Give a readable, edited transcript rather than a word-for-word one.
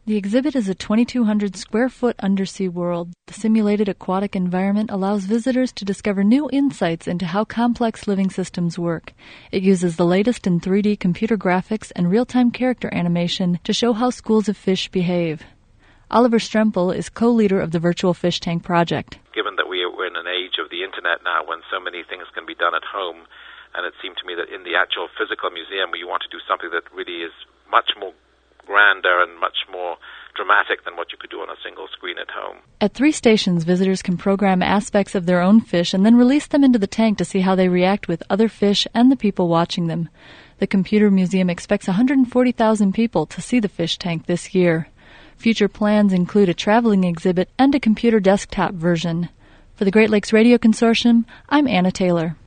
The exhibit is a 2,200 square foot undersea world. The simulated aquatic environment allows visitors to discover new insights into how complex living systems work. It uses the latest in 3D computer graphics and real-time character animation to show how schools of fish behave. Oliver Strempel is co-leader of the Virtual Fish Tank project. Given that we're in an age of the internet now when so many things can be done at home, and it seemed to me that in the actual physical museum you want to do something that really is much more grander and much more dramatic than what you could do on a single screen at home. At 3 stations, visitors can program aspects of their own fish and then release them into the tank to see how they react with other fish and the people watching them. The Computer Museum expects 140,000 people to see the fish tank this year. Future plans include a traveling exhibit and a computer desktop version. For the Great Lakes Radio Consortium, I'm Anna Taylor.